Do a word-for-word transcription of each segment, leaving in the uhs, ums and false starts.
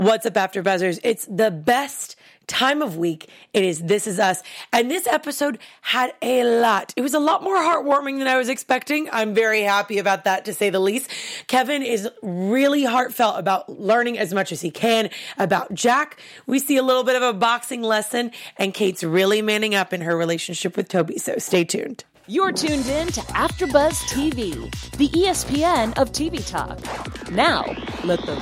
What's up, After Buzzers? It's the best time of week. It is This Is Us. And this episode had a lot. It was a lot more heartwarming than I was expecting. I'm very happy about that, to say the least. Kevin is really heartfelt about learning as much as he can about Jack. We see a little bit of a boxing lesson, and Kate's really manning up in her relationship with Toby. So stay tuned. You're tuned in to AfterBuzz T V, the E S P N of T V talk. Now, let the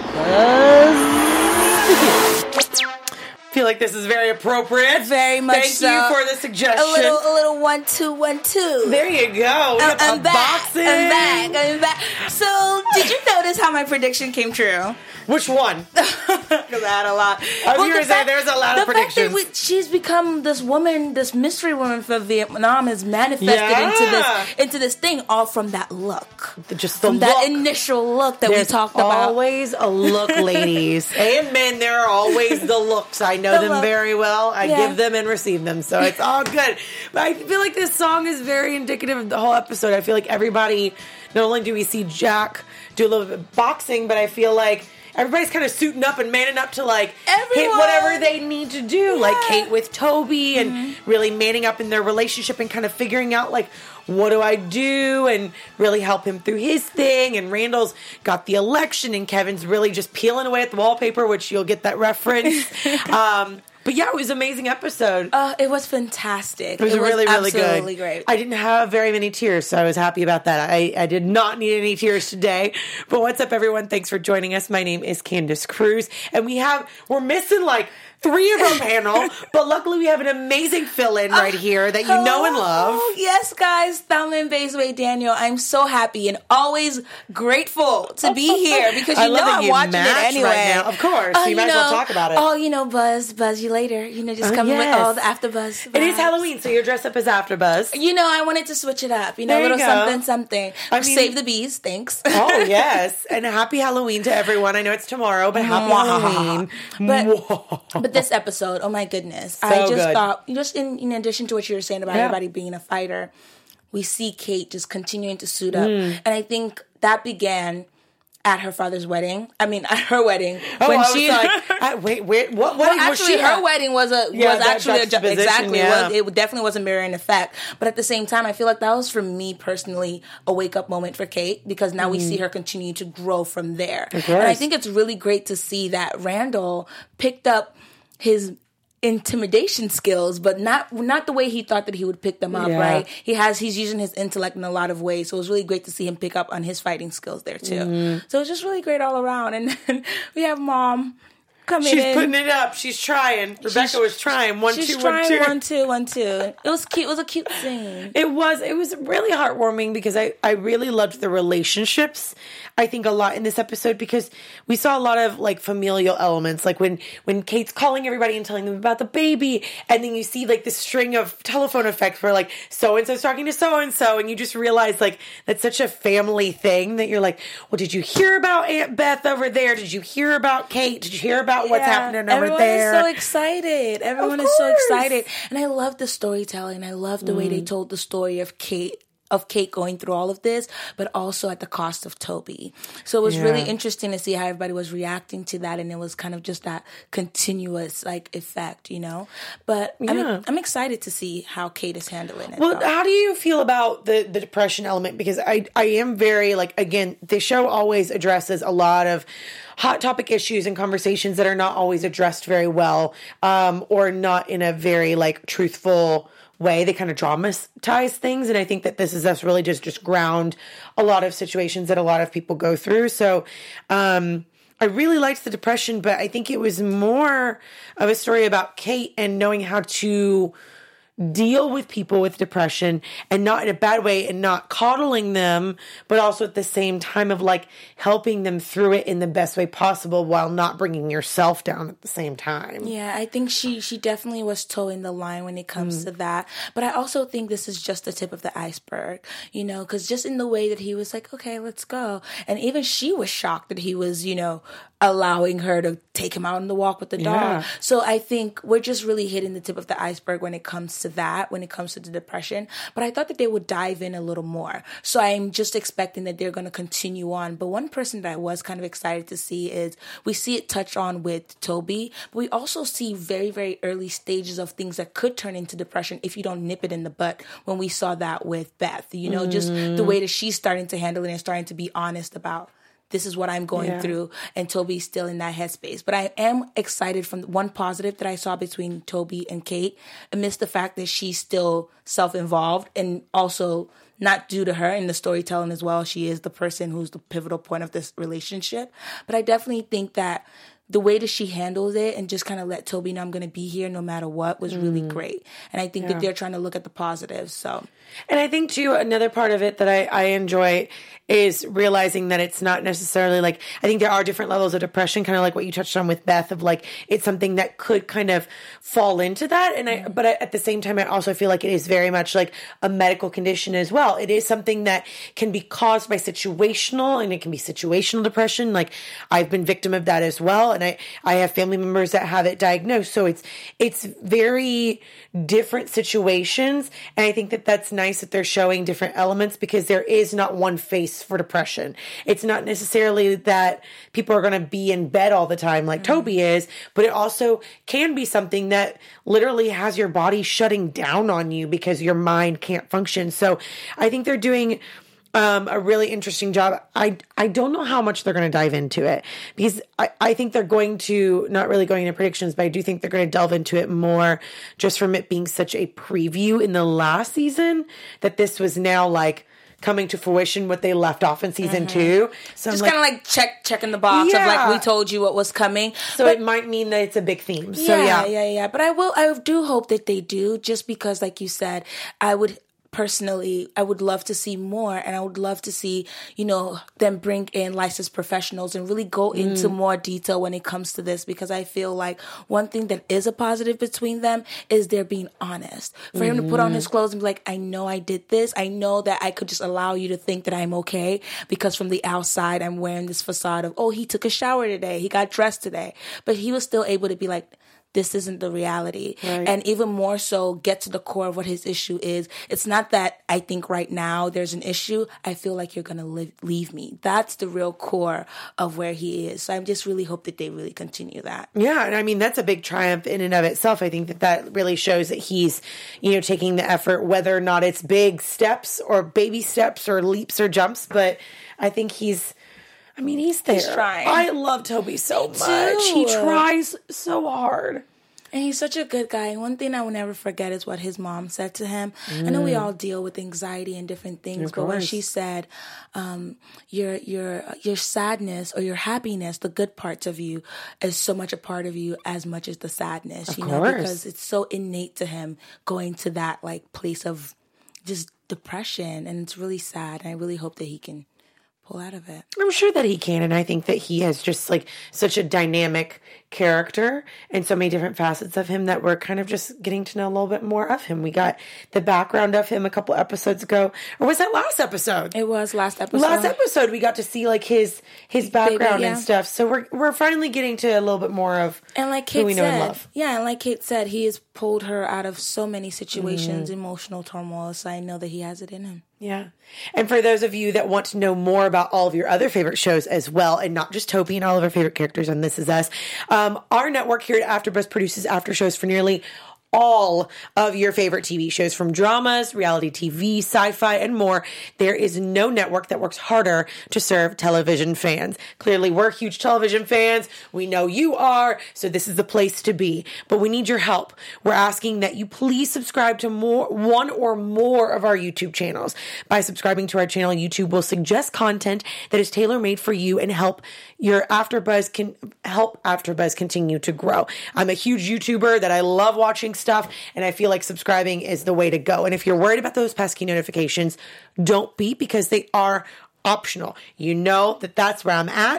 buzz begin. I feel like this is very appropriate. Very much Thank so. you for the suggestion. A little, a little one, two, one, two. There you go. We I'm, have I'm a back. boxing. I'm back. I'm back. So, did you notice how my prediction came true? Which one? Because I had a lot. I was going to say, there's a lot of predictions. The fact that we, she's become this woman, this mystery woman for Vietnam is manifested Yeah. into this into this thing, all from that look. Just the from look. that initial look that There's we talked about. always a look, ladies. And men, there are always the looks. I know The them look. very well. I Yeah. give them and receive them. So it's all good. But I feel like this song is very indicative of the whole episode. I feel like everybody, not only do we see Jack do a little bit of boxing, but I feel like everybody's kind of suiting up and manning up to, like, hit Everyone. whatever they need to do. Yeah. Like Kate with Toby, and Mm-hmm. really manning up in their relationship and kind of figuring out, like, what do I do? And really help him through his thing. And Randall's got the election, and Kevin's really just peeling away at the wallpaper, which you'll get that reference. um, but yeah, it was an amazing episode. Uh, it was fantastic. It was really, really good. absolutely great. I didn't have very many tears, so I was happy about that. I, I did not need any tears today. But what's up, everyone? Thanks for joining us. My name is Candace Cruz, and we have we're missing like three of our panel, but luckily we have an amazing fill-in right here that you know and love. Oh, yes, guys. Thalman Bazeway Daniel, I'm so happy and always grateful to be here because you I know love that I'm you watching it match anyway. right now. Of course. Oh, you might as well talk about it. Oh, you know, buzz, buzz you later. You know, just Oh, coming yes. with all the AfterBuzz It is vibes. Halloween, so you're dressed up as AfterBuzz. You know, I wanted to switch it up. You know, There a you little go. something, something. I mean- Save the bees, thanks. Oh, yes. And happy Halloween to everyone. I know it's tomorrow, but happy Halloween. But, but this episode, oh my goodness. I just good. thought, just in, in addition to what you were saying about Yeah. everybody being a fighter, we see Kate just continuing to suit up. Mm. And I think that began at her father's wedding. I mean, at her wedding. Oh, when I was she, like, I, wait, wait, what well, wedding was actually, she her at? wedding was a Yeah, was that actually a, ju- juxtaposition, exactly. yeah. It, was, it definitely was a mirroring effect. But at the same time, I feel like that was for me personally a wake up moment for Kate because now we see her continue to grow from there. Of And I course. think it's really great to see that Randall picked up his intimidation skills, but not not the way he thought that he would pick them up, Yeah. right? He has he's using his intellect in a lot of ways, so it was really great to see him pick up on his fighting skills there too. Mm-hmm. So it's just really great all around. And then we have Mom coming She's in. putting it up. She's trying. Rebecca She's- was trying. One, She's two, one, trying two. one, two, one, two. It was cute. It was a cute scene. It was. It was really heartwarming because I, I really loved the relationships. I think a lot in this episode because we saw a lot of like familial elements, like when when Kate's calling everybody and telling them about the baby, and then you see like this string of telephone effects where like so and so's talking to so and so, and you just realize like that's such a family thing that you're like, well, did you hear about Aunt Beth over there? Did you hear about Kate? Did you hear about what's Yeah, happening over everyone there? is so excited. Everyone Of is so course. excited, and I love the storytelling. I love the way Mm. they told the story of Kate. Of Kate going through all of this, but also at the cost of Toby. So it was Yeah. really interesting to see how everybody was reacting to that, and it was kind of just that continuous like effect, you know. But Yeah. I'm I'm excited to see how Kate is handling it. Well, though. how do you feel about the, the depression element? Because I I am very, like, again, the show always addresses a lot of hot topic issues and conversations that are not always addressed very well, um, or not in a very, like, truthful way. They kind of dramatize things, and I think that This Is Us really just just ground a lot of situations that a lot of people go through. So, um, I really liked the depression, but I think it was more of a story about Kate and knowing how to deal with people with depression, and not in a bad way, and not coddling them, but also at the same time of like helping them through it in the best way possible while not bringing yourself down at the same time. Yeah, I think she she definitely was towing the line when it comes to that. But I also think this is just the tip of the iceberg, you know, because just in the way that he was like, okay, let's go. And even she was shocked that he was, you know, allowing her to take him out on the walk with the dog. Yeah. So I think we're just really hitting the tip of the iceberg when it comes to into that when it comes to the depression, but I thought that they would dive in a little more. So I'm just expecting that they're going to continue on. But one person that I was kind of excited to see is we see it touch on with Toby, but we also see very, very early stages of things that could turn into depression if you don't nip it in the butt, when we saw that with Beth, you know, mm. just the way that she's starting to handle it and starting to be honest about, this is what I'm going yeah. through, and Toby's still in that headspace. But I am excited from one positive that I saw between Toby and Kate, amidst the fact that she's still self-involved, and also not due to her in the storytelling as well. She is the person who's the pivotal point of this relationship. But I definitely think that the way that she handles it and just kind of let Toby know I'm going to be here no matter what was mm. really great. And I think yeah. that they're trying to look at the positives. So, and I think too, another part of it that I, I enjoy is realizing that it's not necessarily like, I think there are different levels of depression, kind of like what you touched on with Beth, of like, it's something that could kind of fall into that. And I, but I, at the same time, I also feel like it is very much like a medical condition as well. It is something that can be caused by situational, and it can be situational depression. Like, I've been victim of that as well. And I, I have family members that have it diagnosed. So it's, it's very different situations. And I think that that's nice that they're showing different elements, because there is not one face for depression. It's not necessarily that people are going to be in bed all the time like mm-hmm. Toby is, but it also can be something that literally has your body shutting down on you because your mind can't function. So I think they're doing Um, a really interesting job. I I don't know how much they're going to dive into it, because I, I think they're going to, not really going into predictions, but I do think they're going to delve into it more, just from it being such a preview in the last season, that this was now like coming to fruition what they left off in season mm-hmm. two. So just kind of like check checking the box yeah. of like, we told you what was coming. So but, it might mean that it's a big theme. So yeah, yeah, yeah, yeah. But I will, I do hope that they do, just because, like you said, I would. Personally, I would love to see more, and I would love to see, you know, them bring in licensed professionals and really go into mm. more detail when it comes to this, because I feel like one thing that is a positive between them is they're being honest. For mm-hmm. him to put on his clothes and be like, I know I did this. I know that I could just allow you to think that I'm okay, because from the outside, I'm wearing this facade of, oh, he took a shower today. He got dressed today. But he was still able to be like, this isn't the reality. Right. And even more so, get to the core of what his issue is. It's not that I think right now there's an issue. I feel like you're going to leave me. That's the real core of where he is. So I just really hope that they really continue that. Yeah. And I mean, that's a big triumph in and of itself. I think that that really shows that he's, you know, taking the effort, whether or not it's big steps or baby steps or leaps or jumps. But I think he's, I mean, he's there. He's trying. I love Toby so Me much. Too. He tries so hard. And he's such a good guy. And one thing I will never forget is what his mom said to him. Mm. I know we all deal with anxiety and different things, but when she said, um, your your your sadness or your happiness, the good parts of you, is so much a part of you as much as the sadness, of you course. know, because it's so innate to him going to that like place of just depression, and it's really sad. And I really hope that he can pull out of it. I'm sure that he can, and I think that he has just like such a dynamic character and so many different facets of him that we're kind of just getting to know a little bit more of him. We got the background of him a couple episodes ago, or was that last episode? It was last episode. Last episode, we got to see like his his background Baby, yeah. and stuff. So we're we're finally getting to a little bit more of and like Kate who we know said, and love. Yeah, and like Kate said, he has pulled her out of so many situations, mm. emotional turmoil. So I know that he has it in him. Yeah. And for those of you that want to know more about all of your other favorite shows as well, and not just Toby and all of our favorite characters on This Is Us, um, our network here at AfterBuzz produces after shows for nearly all of your favorite T V shows, from dramas, reality T V, sci-fi, and more. There is no network that works harder to serve television fans. Clearly, we're huge television fans. We know you are, so this is the place to be. But we need your help. We're asking that you please subscribe to more, one or more of our YouTube channels. By subscribing to our channel, YouTube will suggest content that is tailor-made for you and help your AfterBuzz can help AfterBuzz continue to grow. I'm a huge YouTuber that I love watching stuff, and I feel like subscribing is the way to go. And if you're worried about those pesky notifications, don't be, because they are optional. You know that that's where I'm at.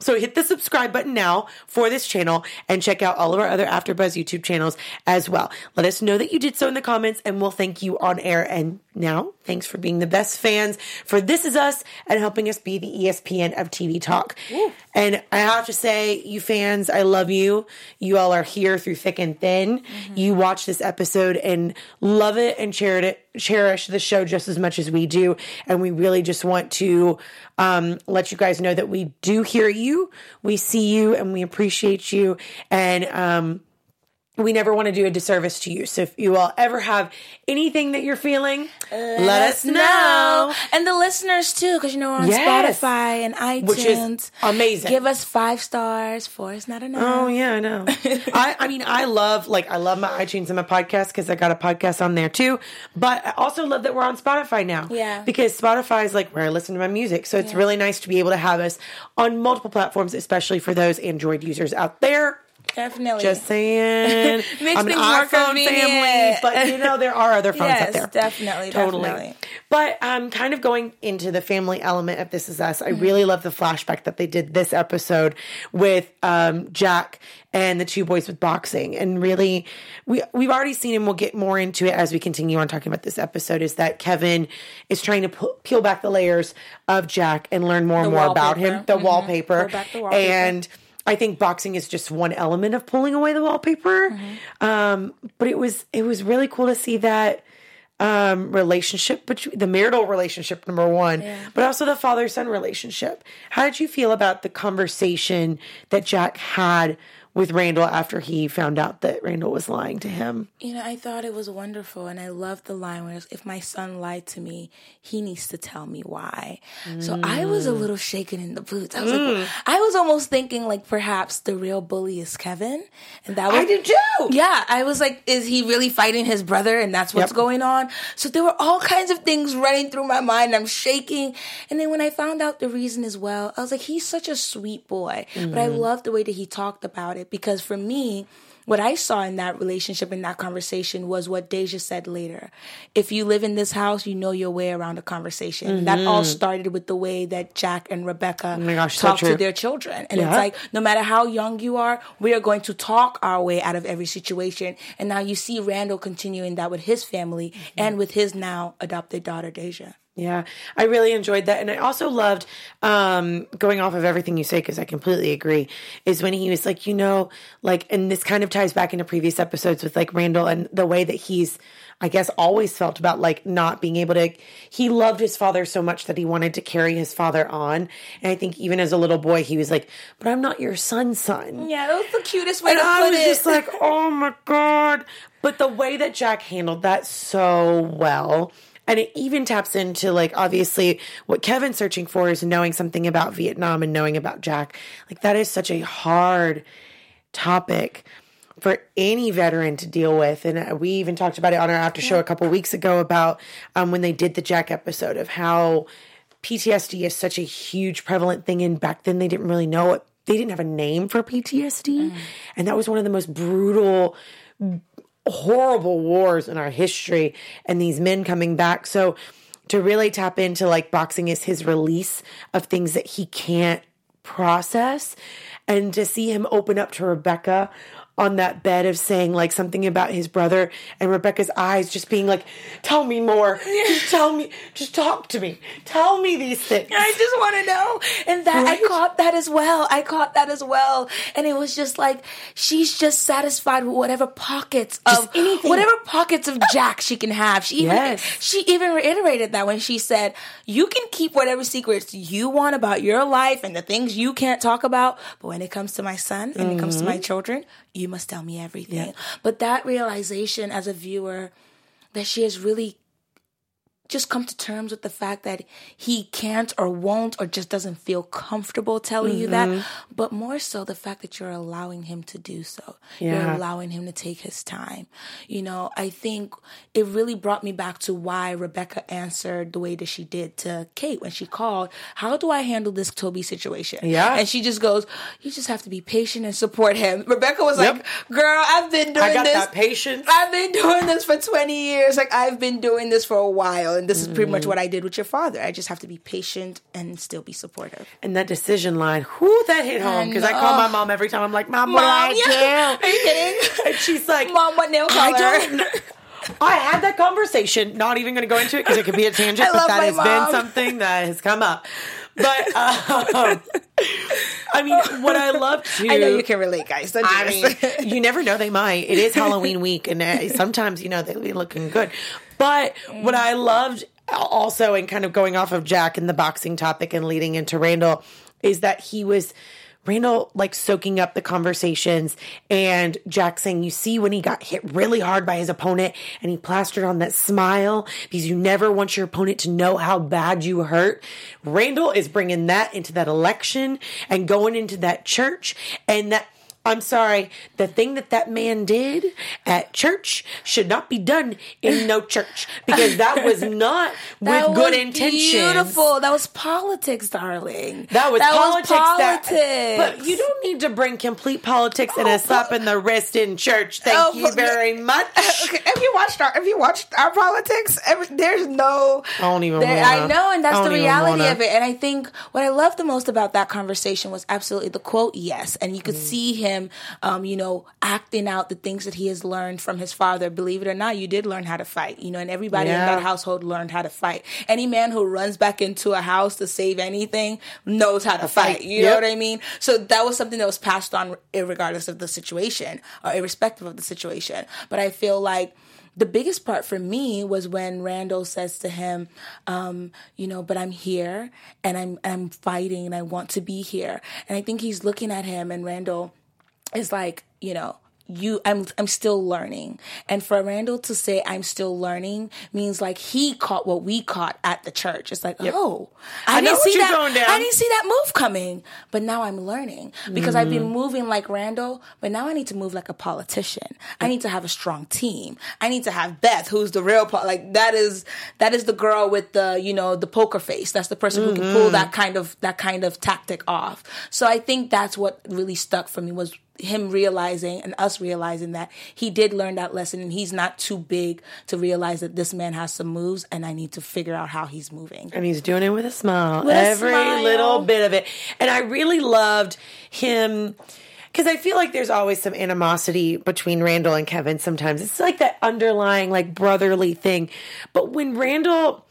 So hit the subscribe button now for this channel and check out all of our other AfterBuzz YouTube channels as well. Let us know that you did so in the comments and we'll thank you on air. And now, thanks for being the best fans for This Is Us and helping us be the E S P N of T V talk. Woo. And I have to say, you fans, I love you. You all are here through thick and thin. Mm-hmm. You watch this episode and love it and cherish it, cherish the show just as much as we do. And we really just want to um, let you guys know that we do hear you, we see you, and we appreciate you. And um, we never want to do a disservice to you. So if you all ever have anything that you're feeling, let, let us know. know. And the listeners too, because you know we're on yes. Spotify and iTunes. Which is amazing. Give us five stars. Four is not enough. Oh yeah, I know. I, I mean, I love like I love my iTunes and my podcast because I got a podcast on there too. But I also love that we're on Spotify now. Yeah. Because Spotify is like where I listen to my music. So it's yeah. really nice to be able to have us on multiple platforms, especially for those Android users out there. Definitely. Just saying. Makes I'm an things more iPhone convenient. family, but you know, there are other phones yes, out there. definitely. Totally. Definitely. But um, kind of going into the family element of This Is Us, I mm-hmm. really love the flashback that they did this episode with um, Jack and the two boys with boxing. And really, we, we've already seen, and we'll get more into it as we continue on talking about this episode, is that Kevin is trying to pu- peel back the layers of Jack and learn more and more wallpaper. about him. The mm-hmm. wallpaper. Pull back the wallpaper. And I think boxing is just one element of pulling away the wallpaper. Mm-hmm. Um, but it was it was really cool to see that um, relationship, between the marital relationship, number one, yeah. but also the father-son relationship. How did you feel about the conversation that Jack had with Randall after he found out that Randall was lying to him? You know, I thought it was wonderful, and I loved the line where, if my son lied to me, he needs to tell me why. Mm. So I was a little shaken in the boots. I was mm. like, I was almost thinking like perhaps the real bully is Kevin, and that was, I did too. Yeah, I was like, is he really fighting his brother, and that's what's yep. going on? So there were all kinds of things running through my mind. I'm shaking, and then when I found out the reason as well, I was like, he's such a sweet boy, mm. but I loved the way that he talked about it. Because for me, what I saw in that relationship, in that conversation, was what Deja said later. If you live in this house, you know your way around a conversation. Mm-hmm. That all started with the way that Jack and Rebecca oh my gosh, talk so to their children. And yeah. it's like, no matter how young you are, we are going to talk our way out of every situation. And now you see Randall continuing that with his family mm-hmm. and with his now adopted daughter, Deja. Yeah, I really enjoyed that. And I also loved, um, going off of everything you say, because I completely agree, is when he was like, you know, like, and this kind of ties back into previous episodes with like Randall and the way that he's, I guess, always felt about like not being able to, he loved his father so much that he wanted to carry his father on. And I think even as a little boy, he was like, but I'm not your son's son. Yeah, that was the cutest way and to I put was it. just like, oh my God. But the way that Jack handled that so well. And it even taps into, like, obviously what Kevin's searching for is knowing something about Vietnam and knowing about Jack. Like, that is such a hard topic for any veteran to deal with. And we even talked about it on our after show a couple weeks ago about um, when they did the Jack episode of how P T S D is such a huge prevalent thing. And back then they didn't really know it. They didn't have a name for P T S D. Mm. And that was one of the most brutal horrible wars in our history, and these men coming back. So to really tap into like boxing is his release of things that he can't process, and to see him open up to Rebecca on that bed of saying like something about his brother, and Rebecca's eyes just being like, tell me more. Just tell me. Just talk to me. Tell me these things. I just want to know. And that right? I caught that as well. I caught that as well. And it was just like, she's just satisfied with whatever pockets of anything. whatever pockets of Jack she can have. She even yes. she even reiterated that when she said, you can keep whatever secrets you want about your life and the things you can't talk about, but when it comes to my son and mm-hmm. it comes to my children, you must tell me everything. Yeah. But that realization as a viewer that she has really just come to terms with the fact that he can't or won't or just doesn't feel comfortable telling mm-hmm. you that, but more so the fact that you're allowing him to do so. Yeah. You're allowing him to take his time. You know, I think it really brought me back to why Rebecca answered the way that she did to Kate when she called, how do I handle this Toby situation? Yeah. And she just goes, you just have to be patient and support him. Rebecca was yep. like, girl, I've been doing I got this. that patience. I've been doing this for twenty years. Like, I've been doing this for a while. know, and this mm-hmm. is pretty much what I did with your father. I just have to be patient and still be supportive. And that decision line, whoo, that hit home. Because I, I call my mom every time. I'm like, Mom, what Mom, do I yeah. do? Are you kidding? And she's like, Mom, what nail color? I don't know. I had that conversation. Not even going to go into it because it could be a tangent, I but love that my has mom. been something that has come up. But um, I mean, what I love too. I know you can relate, guys. Don't I mean, you never know, they might. It is Halloween week, and uh, sometimes you know they'll be looking good. But what I loved also, and kind of going off of Jack and the boxing topic and leading into Randall, is that he was. Randall, like, soaking up the conversations, and Jack saying, you see when he got hit really hard by his opponent and he plastered on that smile because you never want your opponent to know how bad you hurt. Randall is bringing that into that election and going into that church, and that, I'm sorry, the thing that that man did at church should not be done in no church, because that was not that with was good intentions. Beautiful. That was politics, darling. That was that politics. Was politics. That, but you don't need to bring complete politics and a slap in the wrist in church. Thank oh, you very much. Okay, have you watched our Have you watched our politics? Every, there's no. I don't even. There, wanna, I know, and that's the reality wanna. of it. And I think what I love the most about that conversation was absolutely the quote. Yes, and you could mm. see him. Um, you know, acting out the things that he has learned from his father. Believe it or not, you did learn how to fight, you know, and everybody yeah. in that household learned how to fight. Any man who runs back into a house to save anything knows how to fight. You yep. know what I mean? So that was something that was passed on regardless of the situation or irrespective of the situation. But I feel like the biggest part for me was when Randall says to him, um, you know, but I'm here and I'm I'm fighting and I want to be here. And I think he's looking at him, and Randall is like, you know, you, I'm, I'm still learning. And for Randall to say I'm still learning means like he caught what we caught at the church. It's like, yep. oh, I, I didn't see that. I didn't see that move coming, but now I'm learning because mm-hmm. I've been moving like Randall, but now I need to move like a politician. I need to have a strong team. I need to have Beth, who's the real, po- like that is, that is the girl with the, you know, the poker face. That's the person mm-hmm. who can pull that kind of, that kind of tactic off. So I think that's what really stuck for me was him realizing and us realizing that he did learn that lesson, and he's not too big to realize that this man has some moves and I need to figure out how he's moving. And he's doing it with a smile. With Every a smile. little bit of it. And I really loved him, because I feel like there's always some animosity between Randall and Kevin sometimes. It's like that underlying, like, brotherly thing. But when Randall,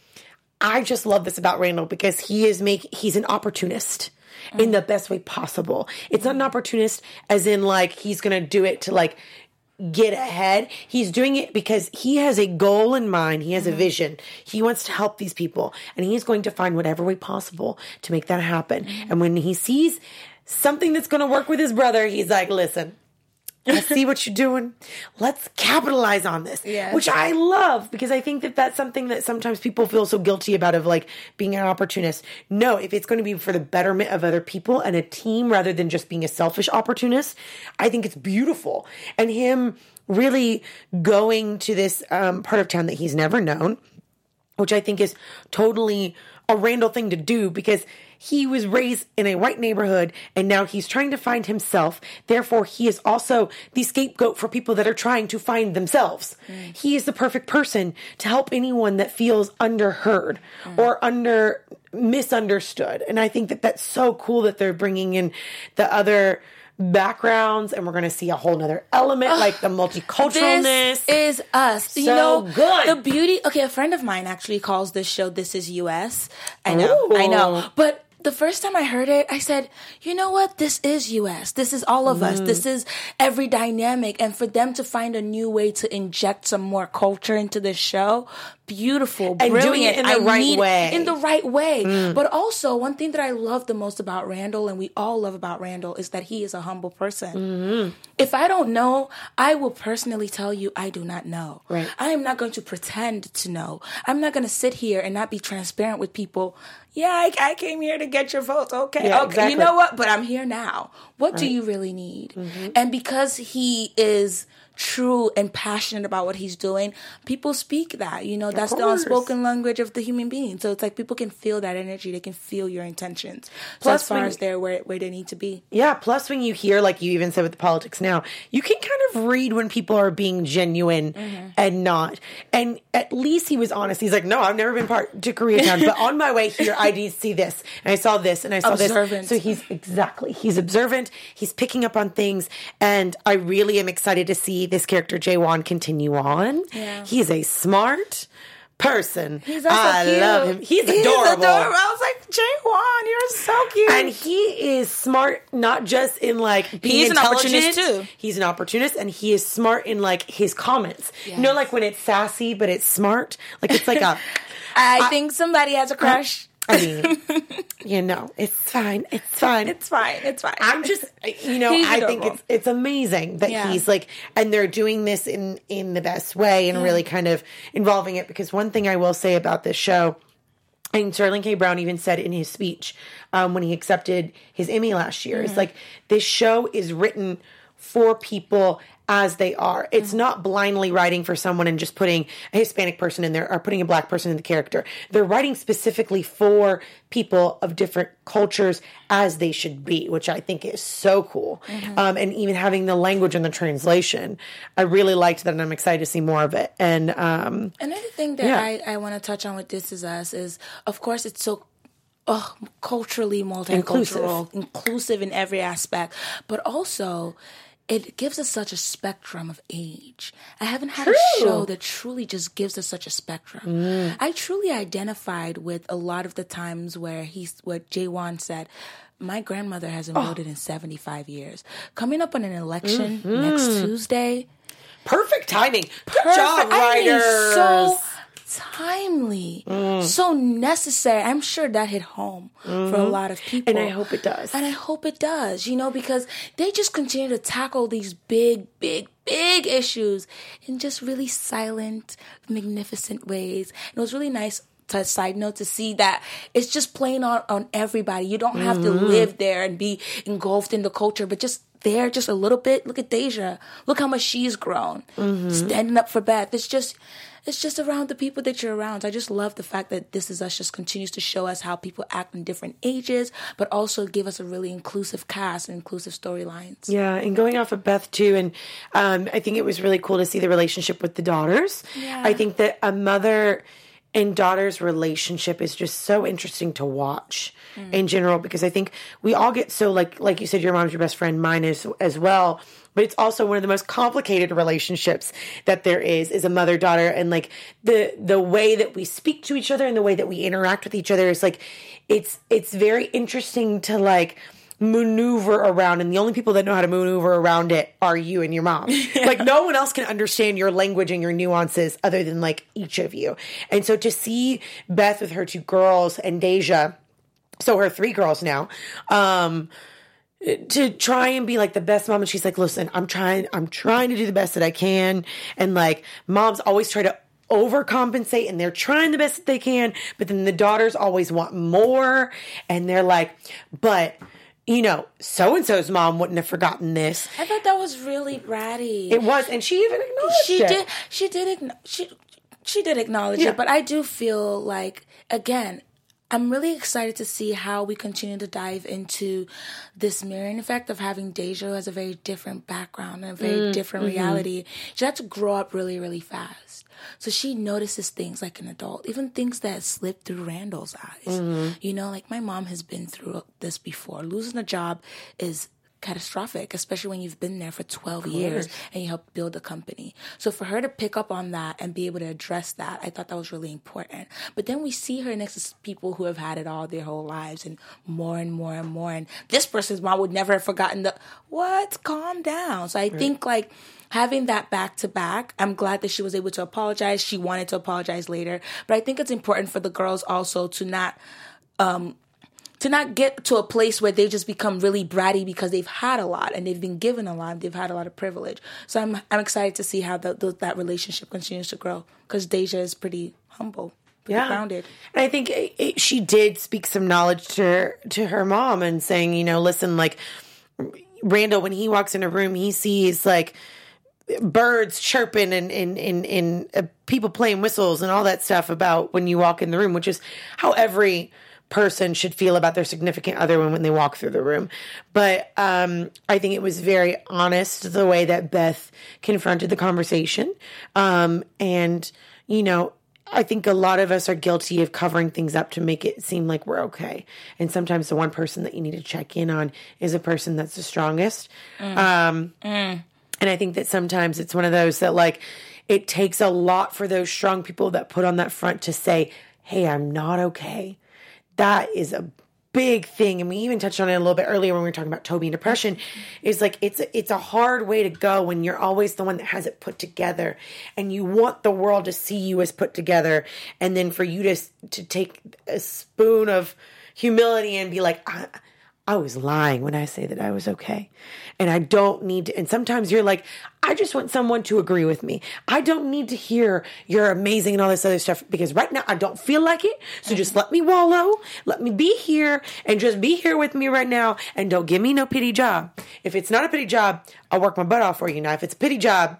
I just love this about Randall because he is make he's an opportunist. In the best way possible. It's not an opportunist as in like he's going to do it to like get ahead. He's doing it because he has a goal in mind. He has mm-hmm. a vision. He wants to help these people, and he's going to find whatever way possible to make that happen. Mm-hmm. And when he sees something that's going to work with his brother, he's like, listen, I see what you're doing. Let's capitalize on this, yes. which I love, because I think that that's something that sometimes people feel so guilty about, of like being an opportunist. No, if it's going to be for the betterment of other people and a team rather than just being a selfish opportunist, I think it's beautiful. And him really going to this um, part of town that he's never known, which I think is totally a Randall thing to do, because he was raised in a white neighborhood and now he's trying to find himself. Therefore, he is also the scapegoat for people that are trying to find themselves. Mm. He is the perfect person to help anyone that feels underheard mm. or under misunderstood. And I think that that's so cool that they're bringing in the other backgrounds, and we're going to see a whole nother element, uh, like the multiculturalness. This is us. So you know, good. The beauty. Okay, a friend of mine actually calls this show "This Is U S" I know, Ooh. I know, but. The first time I heard it, I said, you know what? This is U S. This is all of mm. us. This is every dynamic. And for them to find a new way to inject some more culture into this show, beautiful, and brilliant. Doing it in the I right need, way. In the right way. Mm. But also, one thing that I love the most about Randall, and we all love about Randall, is that he is a humble person. Mm-hmm. If I don't know, I will personally tell you I do not know. Right. I am not going to pretend to know. I'm not going to sit here and not be transparent with people. Yeah, I, I came here to get your votes. Okay, yeah, okay. Exactly. You know what? But I'm here now. What right. do you really need? Mm-hmm. And because he is true and passionate about what he's doing, people speak that. You know, that's the unspoken language of the human being. So it's like people can feel that energy. They can feel your intentions. Plus, so as far as they're where, where they need to be. Yeah, plus when you hear, like you even said with the politics now, you can kind of read when people are being genuine mm-hmm. and not. And at least he was honest. He's like, no, I've never been part to Koreatown, but on my way here, I did see this, and I saw this, and I saw observant. this. So he's exactly, he's observant. He's picking up on things, and I really am excited to see this character Jaewon continue on. Yeah. He's a smart person. He's also I cute. love him. He's, He's adorable. adorable. I was like, Jaewon, you're so cute. And he is smart, not just in like being He's an intelligent. opportunist too. He's an opportunist, and he is smart in like his comments. Yes. You know, like when it's sassy, but it's smart. Like it's like a. I, I think somebody has a crush. I mean, you know, it's fine. It's fine. It's fine. It's fine. I'm just, you know, He's I adorable. think it's it's amazing that Yeah. he's like, and they're doing this in in the best way and Yeah. really kind of involving it. Because one thing I will say about this show, and Sterling K. Brown even said in his speech um, when he accepted his Emmy last year, Mm-hmm. is like, this show is written for people as they are. It's Mm-hmm. not blindly writing for someone and just putting a Hispanic person in there or putting a black person in the character. They're writing specifically for people of different cultures as they should be, which I think is so cool. Mm-hmm. Um, and even having the language and the translation, I really liked that, and I'm excited to see more of it. And um, Another thing that Yeah. I, I want to touch on with This Is Us is, of course, it's so oh, culturally multicultural, Inclusive. inclusive in every aspect, but also it gives us such a spectrum of age. I haven't had True. a show that truly just gives us such a spectrum. Mm. I truly identified with a lot of the times where he's what Jaewon said. My grandmother hasn't Oh. voted in seventy-five years. Coming up on an election Mm-hmm. next Tuesday. perfect timing. Good Perfect. job, I mean, writers. so timely, Mm. so necessary. I'm sure that hit home for a lot of people. And I hope it does. And I hope it does, you know, because they just continue to tackle these big, big, big issues in just really silent, magnificent ways. And it was really nice. To side note, to see that it's just playing on, on everybody. You don't have Mm-hmm. to live there and be engulfed in the culture, but just there just a little bit. Look at Deja. Look how much she's grown. Mm-hmm. Standing up for Beth. It's just it's just around the people that you're around. I just love the fact that This Is Us just continues to show us how people act in different ages, but also give us a really inclusive cast and inclusive storylines. Yeah, and going off of Beth too, and um, I think it was really cool to see the relationship with the daughters. Yeah. I think that a mother and daughter's relationship is just so interesting to watch mm. in general, because I think we all get so like like you said, your mom's your best friend, mine is as well. But it's also one of the most complicated relationships that there is, is a mother-daughter. And like the the way that we speak to each other and the way that we interact with each other is like, it's it's very interesting to like maneuver around, and the only people that know how to maneuver around it are you and your mom. Yeah. Like no one else can understand your language and your nuances other than like each of you. And so to see Beth with her two girls and Deja, so her three girls now, um, to try and be like the best mom, and she's like, listen, I'm trying, I'm trying to do the best that I can, and like moms always try to overcompensate, and they're trying the best that they can, but then the daughters always want more, and they're like, but you know, so-and-so's mom wouldn't have forgotten this. I thought that was really bratty. It was, and she even acknowledged she it. did she did acknow- she she did acknowledge Yeah. it, but I do feel like, again, I'm really excited to see how we continue to dive into this mirroring effect of having Deja, who has a very different background and a very Mm, different mm-hmm. reality. She had to grow up really, really fast. So she notices things like an adult, even things that slip through Randall's eyes. Mm-hmm. You know, like my mom has been through this before. Losing a job is catastrophic, especially when you've been there for twelve years and you help build a company. So for her to pick up on that and be able to address that, I thought that was really important. But then we see her next to people who have had it all their whole lives, and more and more and more. And this person's mom would never have forgotten the, what? Calm down. So I right. think like having that back to back, I'm glad that she was able to apologize. She wanted to apologize later. But I think it's important for the girls also to not, um, to not get to a place where they just become really bratty because they've had a lot and they've been given a lot. They've had a lot of privilege. So I'm I'm excited to see how the, the, that relationship continues to grow, because Deja is pretty humble, pretty yeah. grounded. And I think it, it, she did speak some knowledge to her, to her mom, and saying, you know, listen, like Randall, when he walks in a room, he sees like birds chirping and, and, and, and uh, people playing whistles and all that stuff about when you walk in the room, which is how every person should feel about their significant other when, when they walk through the room. But um, I think it was very honest the way that Beth confronted the conversation. Um, and, you know, I think a lot of us are guilty of covering things up to make it seem like we're okay. And sometimes the one person that you need to check in on is a person that's the strongest. Mm. Um, mm. And I think that sometimes it's one of those that, like, it takes a lot for those strong people that put on that front to say, hey, I'm not okay. That is a big thing. And we even touched on it a little bit earlier when we were talking about Toby and depression. Is like, it's a, it's a hard way to go when you're always the one that has it put together and you want the world to see you as put together. And then for you to, to take a spoon of humility and be like, I, I was lying when I say that I was okay. And I don't need to, and sometimes you're like, I just want someone to agree with me. I don't need to hear you're amazing and all this other stuff because right now I don't feel like it. So just let me wallow. Let me be here and just be here with me right now. And don't give me no pity job. If it's not a pity job, I'll work my butt off for you. Now, if it's a pity job,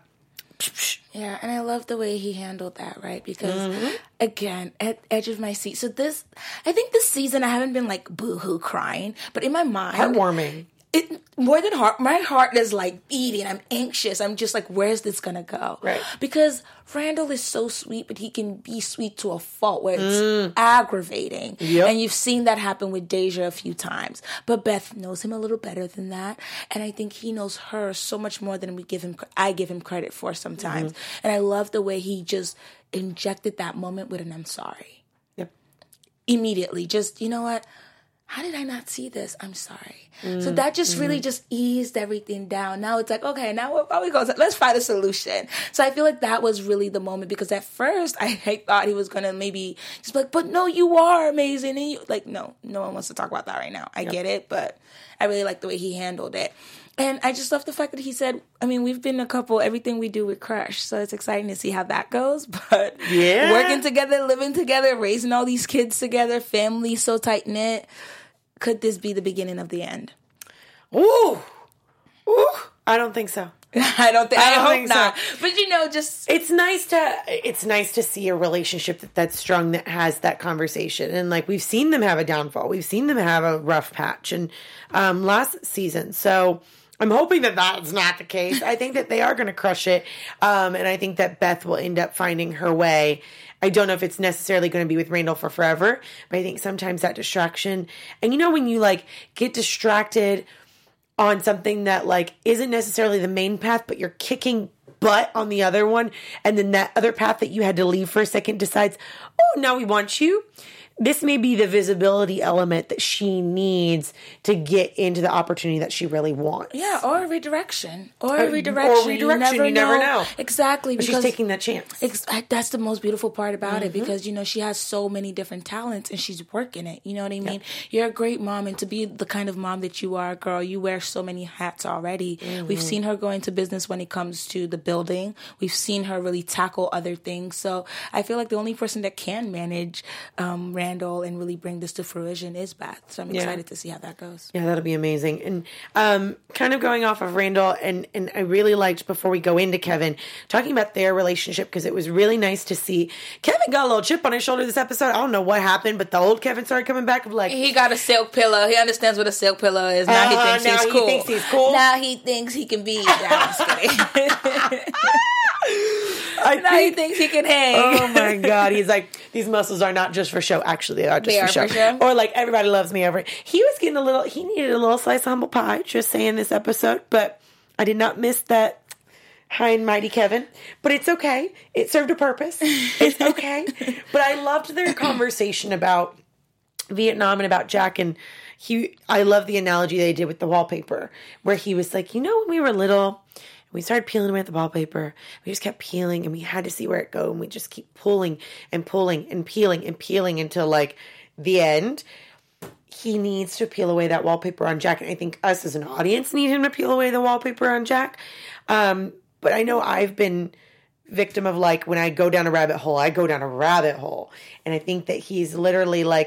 yeah, and I love the way he handled that, right? Because, mm-hmm. again, at edge of my seat. So this, I think this season I haven't been like boo-hoo crying, but in my mind. Heartwarming. It, more than heart, my heart is like beating. I'm anxious. I'm just like, where's this gonna go? Right. Because Randall is so sweet, but he can be sweet to a fault where it's mm. aggravating. Yep. And you've seen that happen with Deja a few times. But Beth knows him a little better than that. And I think he knows her so much more than we give him, I give him credit for sometimes. Mm-hmm. And I love the way he just injected that moment with an I'm sorry. Yep. Immediately. Just, you know what? How did I not see this? I'm sorry. Mm, so that just mm. really just eased everything down. Now it's like, okay, now what are we going to, let's find a solution. So I feel like that was really the moment because at first I, I thought he was going to maybe just be like, but no, you are amazing. And you, like, no, no one wants to talk about that right now. I yep. get it, but I really like the way he handled it. And I just love the fact that he said, I mean, we've been a couple, everything we do with Crush. So it's exciting to see how that goes. But yeah. working together, living together, raising all these kids together, family so tight-knit. Could this be the beginning of the end? Ooh. Ooh. I don't think so. I don't think, I, I don't hope think not. So. But you know, just. It's nice to, it's nice to see a relationship that, that's strong that has that conversation. And like, we've seen them have a downfall. We've seen them have a rough patch and um, last season. So I'm hoping that that's not the case. I think that they are going to crush it. Um, and I think that Beth will end up finding her way. I don't know if it's necessarily going to be with Randall for forever, but I think sometimes that distraction, and you know, when you like get distracted on something that like isn't necessarily the main path, but you're kicking butt on the other one. And then that other path that you had to leave for a second decides, oh, now we want you. This may be the visibility element that she needs to get into the opportunity that she really wants. Yeah, or a redirection. Or a redirection. Or redirection. You never, you never know. know. Exactly. But because she's taking that chance. Ex- that's the most beautiful part about mm-hmm. it because, you know, she has so many different talents and she's working it. You know what I mean? Yeah. You're a great mom, and to be the kind of mom that you are, girl, you wear so many hats already. Mm-hmm. We've seen her go into business when it comes to the building. We've seen her really tackle other things. So I feel like the only person that can manage um, Randall and really bring this to fruition is Beth. So I'm yeah. excited to see how that goes. Yeah, that'll be amazing. And um, kind of going off of Randall, and, and I really liked, before we go into Kevin, talking about their relationship, because it was really nice to see. Kevin got a little chip on his shoulder this episode. I don't know what happened, but the old Kevin started coming back of like... He got a silk pillow. He understands what a silk pillow is. Now uh, he thinks now he's he cool. thinks he's cool. Now he thinks he can be... Nah, I'm just kidding. I now think, he thinks he can hang. Oh my God. He's like, these muscles are not just for show. Actually, they are just they for, are show. for show. Or like, everybody loves me over. He was getting a little, he needed a little slice of humble pie, just saying this episode. But I did not miss that high and mighty Kevin. But it's okay. It served a purpose. It's okay. But I loved their conversation about Vietnam and about Jack. And he, I love the analogy they did with the wallpaper, where he was like, you know, when we were little... We started peeling away at the wallpaper. We just kept peeling, and we had to see where it go. And we just keep pulling and pulling and peeling and peeling until like the end. He needs to peel away that wallpaper on Jack. And I think us as an audience need him to peel away the wallpaper on Jack. Um, but I know I've been victim of like, when I go down a rabbit hole, I go down a rabbit hole. And I think that he's literally like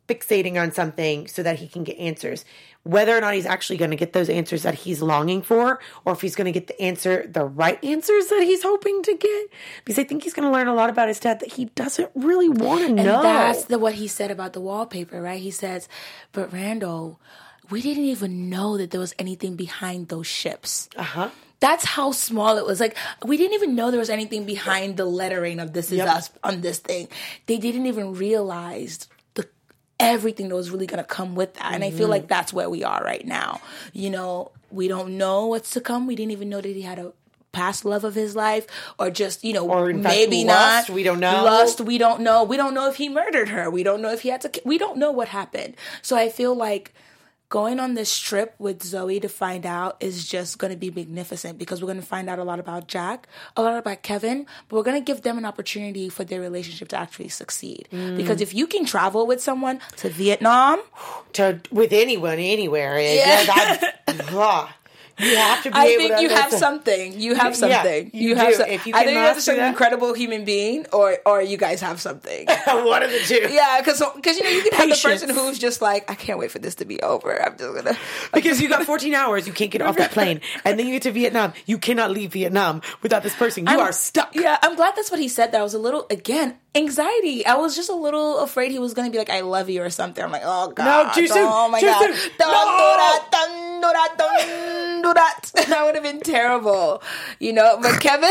fixating on something so that he can get answers. Whether or not he's actually going to get those answers that he's longing for, or if he's going to get the answer, the right answers that he's hoping to get. Because I think he's going to learn a lot about his dad that he doesn't really want to know. And that's the, what he said about the wallpaper, right? He says, but Randall, we didn't even know that there was anything behind those ships. Uh-huh. That's how small it was. Like, we didn't even know there was anything behind the lettering of This Is Yep. Us on this thing. They didn't even realize the everything that was really going to come with that. And mm-hmm. I feel like that's where we are right now. You know, we don't know what's to come. We didn't even know that he had a past love of his life, or just, you know, or in fact, maybe lust, not. We don't know. Lust, we don't know. We don't know if he murdered her. We don't know if he had to, we don't know what happened. So I feel like going on this trip with Zoe to find out is just going to be magnificent, because we're going to find out a lot about Jack, a lot about Kevin, but we're going to give them an opportunity for their relationship to actually succeed. Mm. Because if you can travel with someone to Vietnam, to with anyone, anywhere, yeah, that, uh, you have to be I able think to you have understand. something. You have something. Yeah, you, you do. have some, if you I can think you're master some that, incredible human being, or or you guys have something. one of the two. Yeah, because you know you can have the Patience. person who's just like, I can't wait for this to be over. I'm just gonna Because you got fourteen hours, you can't get off that plane, and then you get to Vietnam. You cannot leave Vietnam without this person. You I'm, are stuck. Yeah, I'm glad that's what he said. That I was a little, again, anxiety. I was just a little afraid he was going to be like, I love you or something. I'm like, oh, God. No, too soon. Oh, my too God. Soon. Don't no! do that. Don't do that. Don't do that. That would have been terrible. You know, but Kevin...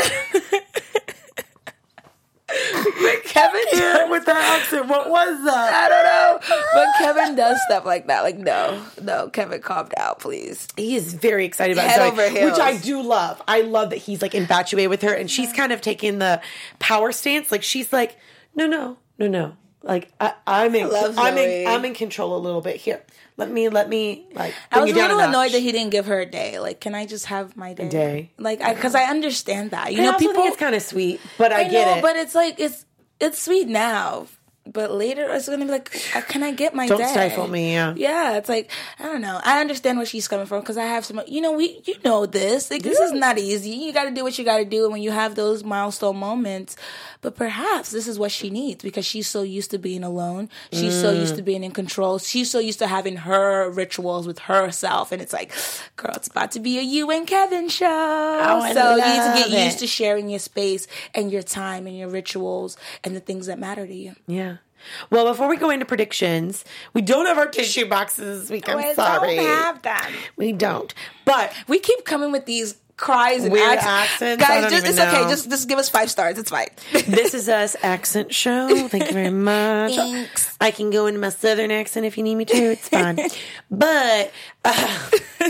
But Kevin... Yeah, with that accent, what was that? I don't know. But Kevin does stuff like that. Like, no. No, Kevin, calm down, please. He is very excited about Head Zoe, over heels. which I do love. I love that he's like infatuated with her, and she's kind of taking the power stance. Like, she's like, no, no, no, no. Like, I, I'm in, love I'm Zoe. in, I'm in control a little bit here. Let me, let me, like, I bring was you a down little a annoyed notch. that he didn't give her a day. Like, can I just have my day? day. Like, because I, I understand that. You I know, also people. think it's kind of sweet, but I, I get know, it. but it's like it's it's sweet now. But later, it's going to be like, uh, can I get my Don't day? stifle me, yeah. Yeah, it's like, I don't know. I understand where she's coming from, because I have some, you know, we, you know this. Like, this is not easy. You got to do what you got to do. And when you have those milestone moments, but perhaps this is what she needs, because she's so used to being alone. She's mm. so used to being in control. She's so used to having her rituals with herself. And it's like, girl, it's about to be a you and Kevin show. Oh, so you need to get it. used to sharing your space and your time and your rituals and the things that matter to you. Yeah. Well, before we go into predictions, we don't have our tissue boxes this week. I'm we sorry. don't have them. We don't. But we keep coming with these cries and weird accents. accents. I Guys, don't just, even it's know. okay. Just just give us five stars. It's fine. This is us accent show. Thank you very much. Thanks. I can go into my southern accent if you need me to. It's fine. But uh,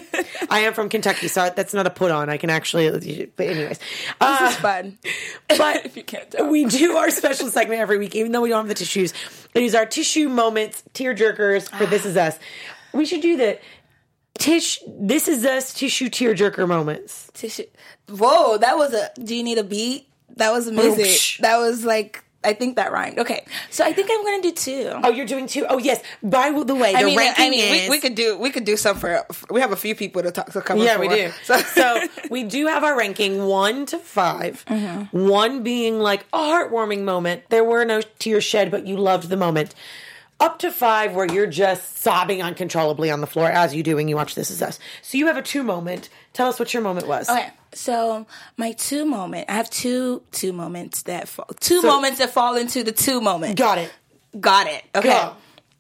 I am from Kentucky, so that's not a put on. I can actually. But anyways, uh, This is fun. But if you can't tell, we do our special segment every week, even though we don't have the tissues. It is our tissue moments, tear jerkers for This Is Us. We should do the tish. This Is Us tissue tear jerker moments. tissue. Whoa, that was a. Do you need a beat? That was amazing. Oosh. That was like. I think that rhymed. Okay, so I think I'm gonna do two. Oh, you're doing two? Oh, yes. By the way, the I mean, ranking I mean, is... we, we could do we could do some for. We have a few people to talk to cover. Yeah, for. we do. So, so we do have our ranking one to five. Mm-hmm. One being like a heartwarming moment. There were no tears shed, but you loved the moment. Up to five where you're just sobbing uncontrollably on the floor as you do when you watch This Is Us. So you have a two moment. Tell us what your moment was. Okay, so my two moment. I have two two moments that fall, two So- moments that fall into the two moment. Got it. Got it. Okay. Go.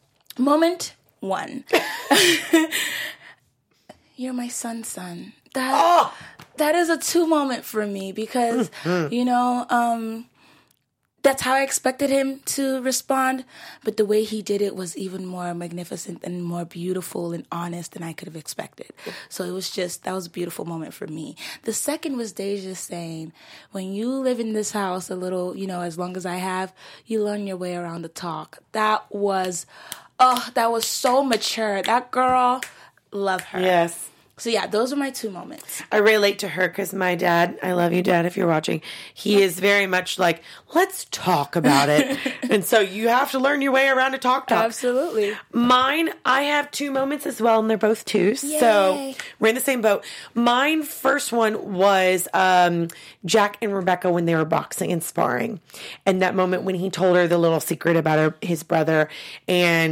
Moment one. You're my son's son. That Oh! that is a two moment for me, because Mm-hmm. you know, um that's how I expected him to respond, but the way he did it was even more magnificent and more beautiful and honest than I could have expected. So it was just, that was a beautiful moment for me. The second was Deja saying, when you live in this house a little, you know, as long as I have, you learn your way around the talk. That was, oh, that was so mature. That girl, love her. Yes. So yeah, those are my two moments. I relate to her because my dad, I love you, Dad, if you're watching, he is very much like, let's talk about it. And so you have to learn your way around to talk talk. Absolutely. Mine, I have two moments as well, and they're both twos. Yay. So we're in the same boat. Mine first one was um, Jack and Rebecca when they were boxing and sparring. And that moment when he told her the little secret about her, his brother. And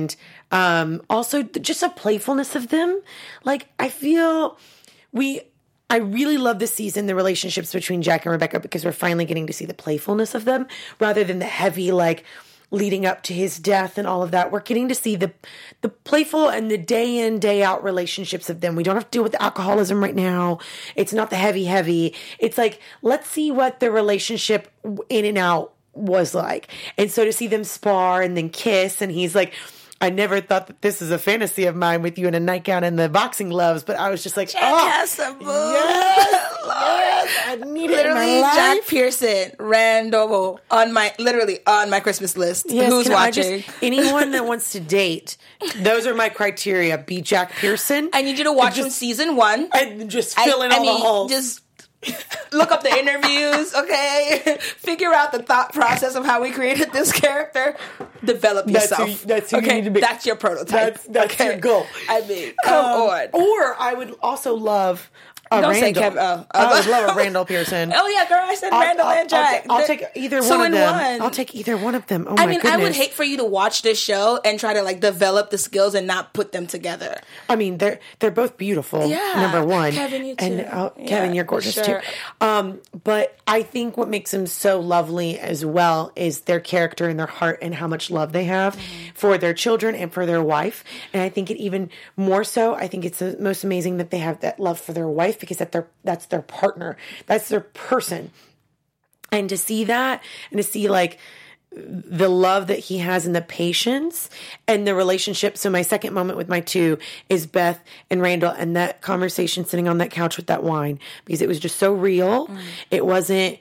Um, also, just a playfulness of them. Like, I feel we... I really love this season, the relationships between Jack and Rebecca, because we're finally getting to see the playfulness of them rather than the heavy, like, leading up to his death and all of that. We're getting to see the the playful and the day in, day out relationships of them. We don't have to deal with the alcoholism right now. It's not the heavy, heavy. It's like, let's see what the relationship in and out was like. And so to see them spar and then kiss, and he's like, I never thought that this is a fantasy of mine with you in a nightgown and the boxing gloves, but I was just like, Jack oh, has some moves. yes, yes, I need it in my Literally, life. Jack Pearson, Randall, on my, literally on my Christmas list. Yes, Who's can I watching? just- anyone that wants to date, those are my criteria. Be Jack Pearson. I need you to watch just, from season one. And just fill I, in I all mean, the holes. Just look up the interviews, okay? Figure out the thought process of how we created this character. Develop That's yourself. who- that's who you okay? need to be. That's your prototype. That's, that's okay? your goal. I mean, come Um, on. Or I would also love a Don't say Randall. Kev- oh, I would love a Randall Pearson. Oh yeah, girl, I said I'll- Randall I'll- and Jack. I'll, I'll They're take either two one of in them. one. I'll take either one of them. Oh I my mean, goodness. I would hate for you to watch this show and try to like develop the skills and not put them together. I mean, they're they're both beautiful. Yeah. Number one, Kevin, you and too. oh, Yeah, Kevin, you're gorgeous sure. too. Um, but I think what makes them so lovely as well is their character and their heart and how much love they have Mm-hmm. for their children and for their wife. And I think it even more so. I think it's the most amazing that they have that love for their wife because that their that's their partner, that's their person. And to see that and to see like the love that he has and the patience and the relationship. So my second moment with my two is Beth and Randall and that conversation sitting on that couch with that wine because it was just so real. Mm. It wasn't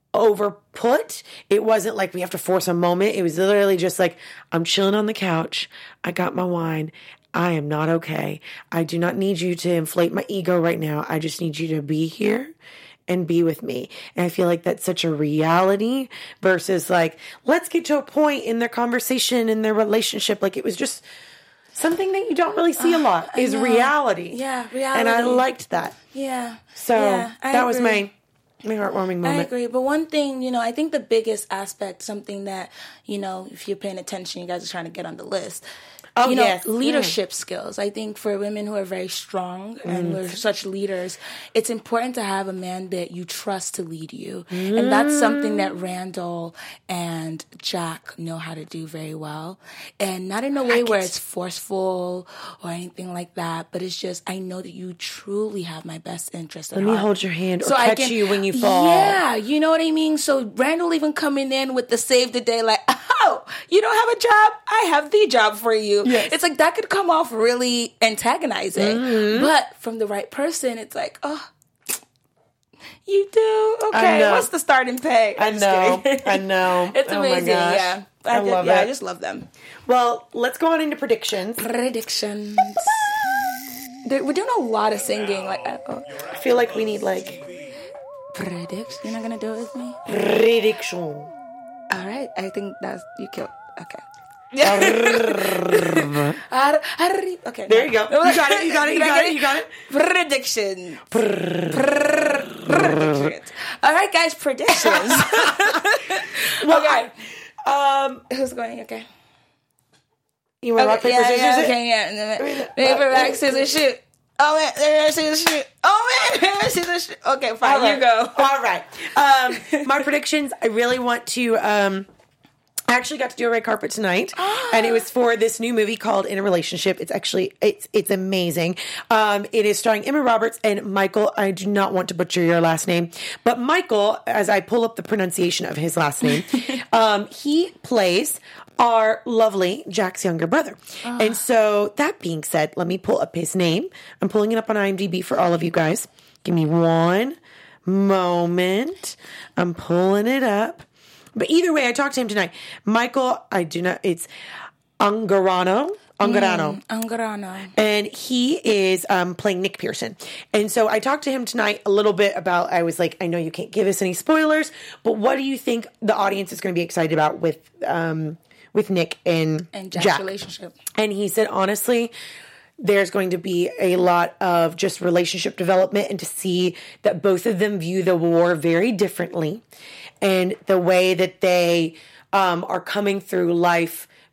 overput. It wasn't like we have to force a moment. It was literally just like, I'm chilling on the couch. I got my wine. I am not okay. I do not need you to inflate my ego right now. I just need you to be here and be with me. And I feel like that's such a reality versus like, let's get to a point in their conversation, in their relationship. Like it was just something that you don't really see a lot uh, is reality. Yeah, reality. And I liked that. Yeah. So yeah, that agree. was my, my heartwarming moment. I agree. But one thing, you know, I think the biggest aspect, something that, you know, if you're paying attention, you guys are trying to get on the list. Oh, you know, yes. leadership mm. skills. I think for women who are very strong mm. and we're such leaders, it's important to have a man that you trust to lead you. Mm. And that's something that Randall and Jack know how to do very well. And not in a way where it's forceful or anything like that, but it's just, I know that you truly have my best interest at Let heart. me hold your hand or so catch I can, you when you fall. Yeah, you know what I mean? So Randall even coming in with the save the day, like, oh, you don't have a job? I have the job for you. Yes. It's like that could come off really antagonizing. Mm-hmm. But from the right person, it's like, oh, you do? Okay, what's the starting pay? I know. I know. It's oh amazing. Yeah. I, I love yeah, it. I just love them. Well, let's go on into predictions. Predictions. We're doing a lot of singing. Like, oh. I feel like we need like prediction. You're not gonna do it with me. Prediction. All right. I think that's you killed. Okay. Okay. There you go. You got it. You got it. You got it. You got it. Predictions. Predictions. All right, guys. Predictions. Well, okay. I, um, who's going? Okay. You want rock okay, paper yeah, scissors? Yeah, okay. Yeah. Paper rock scissors shoot. Oh man, there scissors shoot. Oh man, scissors shoot. Okay, fine. Right. You go. All right. Um, my predictions. I really want to. Um, I actually got to do a red carpet tonight, and it was for this new movie called In a Relationship. It's actually it's it's amazing. Um, it is starring Emma Roberts and Michael. I do not want to butcher your last name, but Michael, as I pull up the pronunciation of his last name, um, he plays our lovely Jack's younger brother. Oh. And so that being said, let me pull up his name. I'm pulling it up on IMDb for all of you guys. Give me one moment. I'm pulling it up. But either way, I talked to him tonight. Michael, I do not, it's Angarano. Angarano. Mm, Angarano. And he is um, playing Nick Pearson. And so I talked to him tonight a little bit about, I was like, I know you can't give us any spoilers, but what do you think the audience is going to be excited about with um, with Nick and, and Jack's Jack? relationship? And he said, honestly, there's going to be a lot of just relationship development and to see that both of them view the war very differently and the way that they um, are coming through life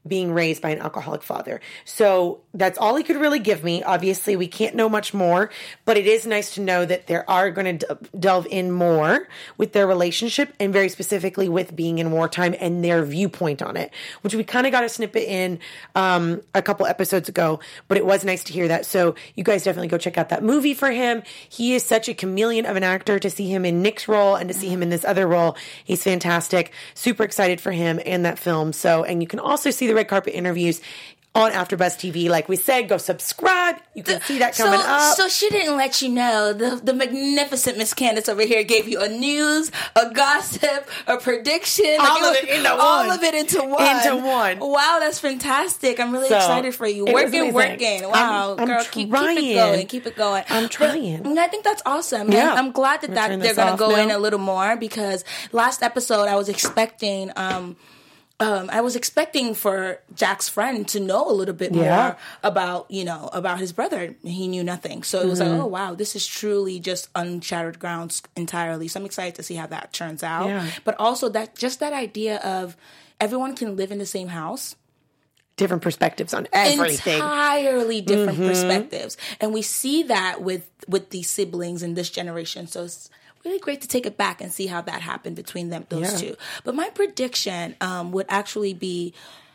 being raised by an alcoholic father. So that's all he could really give me. Obviously, we can't know much more, but it is nice to know that there are going to d- delve in more with their relationship and very specifically with being in wartime and their viewpoint on it, which we kind of got a snippet in um, a couple episodes ago, but it was nice to hear that. So you guys definitely go check out that movie for him. He is such a chameleon of an actor. To see him in Nick's role and to see him in this other role, he's fantastic. Super excited for him and that film. So, and you can also see the red carpet interviews on AfterBuzz T V. Like we said, go subscribe. You can see that coming so, up. So she didn't let you know. The the magnificent Miss Candace over here gave you a news, a gossip, a prediction. All like of it into all one. of it into one. Into one. Wow, that's fantastic. I'm really So, excited for you. it was Working, amazing. working. Wow, I'm- I'm girl, keep, keep trying. it going. Keep it going. I'm trying. But, and I think that's awesome. Yeah. And I'm glad that, We're that turning they're this going to off go now. in a little more because last episode I was expecting... Um, Um, I was expecting for Jack's friend to know a little bit Yeah. more about, you know, about his brother. He knew nothing. So it was Mm-hmm. like, oh, wow, this is truly just uncharted grounds entirely. So I'm excited to see how that turns out. Yeah. But also that just that idea of everyone can live in the same house. Different perspectives on everything. Entirely different Mm-hmm. perspectives. And we see that with, with these siblings in this generation. So it's really great to take it back and see how that happened between them, those Yeah. two. But my prediction um, would actually be,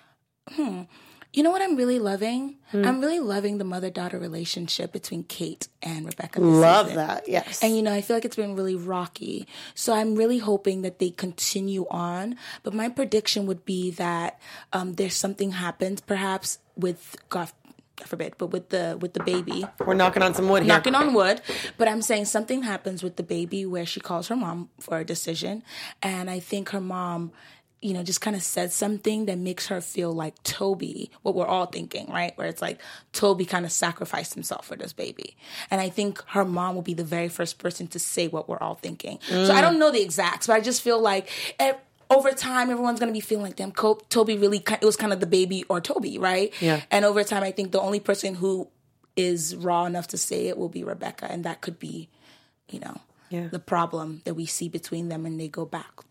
hmm, you know what I'm really loving? Hmm. I'm really loving the mother-daughter relationship between Kate and Rebecca this Love season. that, yes. And, you know, I feel like it's been really rocky. So I'm really hoping that they continue on. But my prediction would be that um, there's something happens perhaps with, God forbid, but with the with the baby. We're knocking on some wood here. Knocking on wood. But I'm saying something happens with the baby where she calls her mom for a decision. And I think her mom, you know, just kind of said something that makes her feel like Toby, what we're all thinking, right? Where it's like Toby kind of sacrificed himself for this baby. And I think her mom will be the very first person to say what we're all thinking. Mm. So I don't know the exacts, but I just feel like it, over time, everyone's going to be feeling like, damn, Toby really, it was kind of the baby or Toby, right? Yeah. And over time, I think the only person who is raw enough to say it will be Rebecca. And that could be, you know, Yeah. the problem that we see between them and they go back,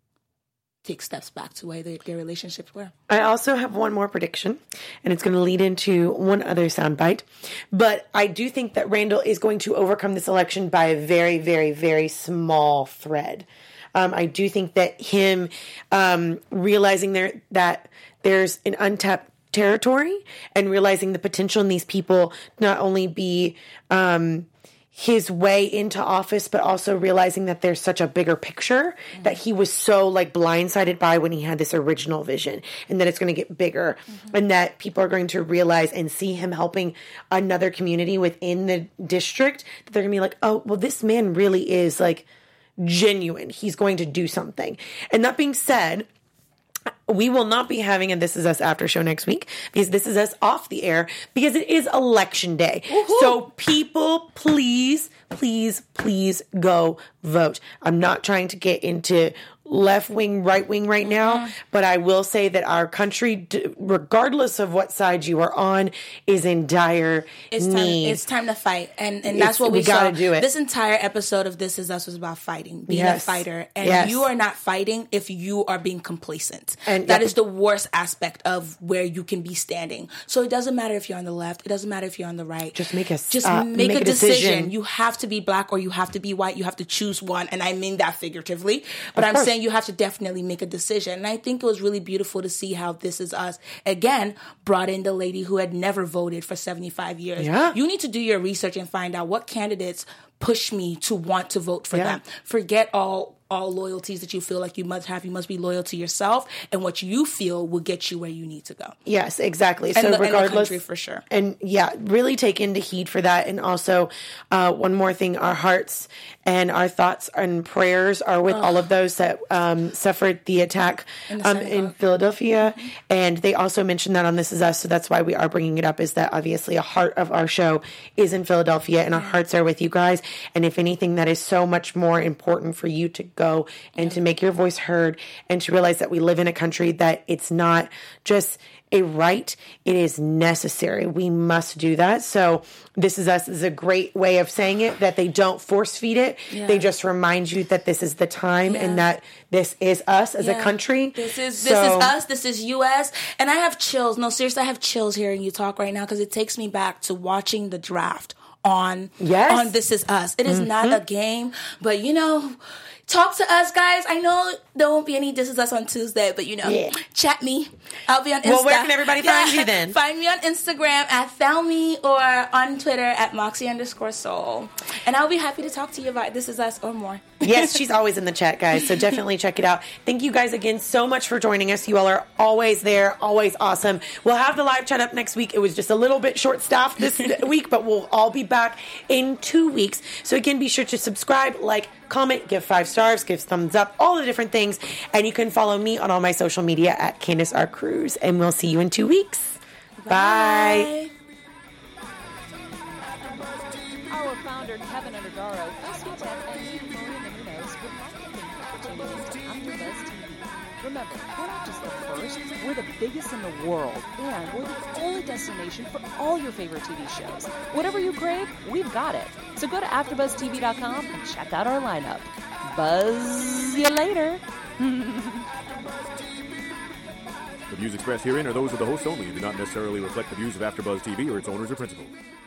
take steps back to where they, their relationships were. I also have one more prediction, and it's going to lead into one other soundbite. But I do think that Randall is going to overcome this election by a very, very, very small thread. Um, I do think that him um, realizing there that there's an untapped territory and realizing the potential in these people not only be um, his way into office, but also realizing that there's such a bigger picture mm-hmm. that he was so like blindsided by when he had this original vision, and that it's going to get bigger mm-hmm. and that people are going to realize and see him helping another community within the district, that they're going to be like, oh, well, this man really is like genuine. He's going to do something. And that being said, we will not be having a This Is Us after show next week because This Is Us off the air because it is election day. Woo-hoo. So people, please, please, please go vote. I'm not trying to get into left wing, right wing right now, mm-hmm. but I will say that our country, regardless of what side you are on, is in dire it's need. Time, it's time to fight, and and that's it's, what we, we gotta saw. do it. This entire episode of This Is Us was about fighting, being yes. a fighter, and yes. you are not fighting if you are being complacent. And that yep. is the worst aspect of where you can be standing. So it doesn't matter if you're on the left, it doesn't matter if you're on the right. Just make a just uh, make, make a, a decision. decision. You have to be black or you have to be white. You have to choose one, and I mean that figuratively. But of I'm course. saying you have to definitely make a decision. And I think it was really beautiful to see how This Is Us, again, brought in the lady who had never voted for seventy-five years. Yeah. You need to do your research and find out what candidates push me to want to vote for yeah. them. Forget all all loyalties that you feel like you must have. You must be loyal to yourself, and what you feel will get you where you need to go. Yes, exactly. And so the, regardless, and the country for sure. And yeah, really take into heed for that. And also, uh, one more thing: our hearts and our thoughts and prayers are with Ugh. all of those that um, suffered the attack in, the um, in Philadelphia. Mm-hmm. And they also mentioned that on This Is Us, so that's why we are bringing it up. Is that obviously a heart of our show is in Philadelphia, and our hearts are with you guys. And if anything, that is so much more important for you to go and to make your voice heard and to realize that we live in a country that it's not just a right, it is necessary. We must do that. So This Is Us is a great way of saying it, that they don't force feed it. Yeah. They just remind you that this is the time yeah. and that this is us as yeah. a country. This is so, this is us. This is U S. And I have chills. No, seriously, I have chills hearing you talk right now because it takes me back to watching the draft on, yes. on This Is Us. It is mm-hmm. not a game, but you know... Talk to us, guys. I know there won't be any This Is Us on Tuesday, but, you know, yeah. chat me. I'll be on Insta. Well, where can everybody yeah. find you then? Find me on Instagram at Thelmy or on Twitter at Moxie underscore soul. And I'll be happy to talk to you about This Is Us or more. Yes, she's always in the chat, guys, so definitely check it out. Thank you guys again so much for joining us. You all are always there, always awesome. We'll have the live chat up next week. It was just a little bit short-staffed this week, but we'll all be back in two weeks. So, again, be sure to subscribe, like, comment, give five stars, give thumbs up, all the different things. And you can follow me on all my social media at Candace R. Cruz. And we'll see you in two weeks. Bye. Bye. Our founder, Kevin Undergaro, Chris Hutep, and me, Maria Menounos, would like to thank you for tuning in to AfterBuzz T V. Remember, we're not just the first, we're the biggest in the world, and we're the only destination for all your favorite T V shows. Whatever you crave, we've got it. So go to after buzz t v dot com and check out our lineup. Buzz you later. The views expressed herein are those of the host only and do not necessarily reflect the views of AfterBuzz T V or its owners or principals.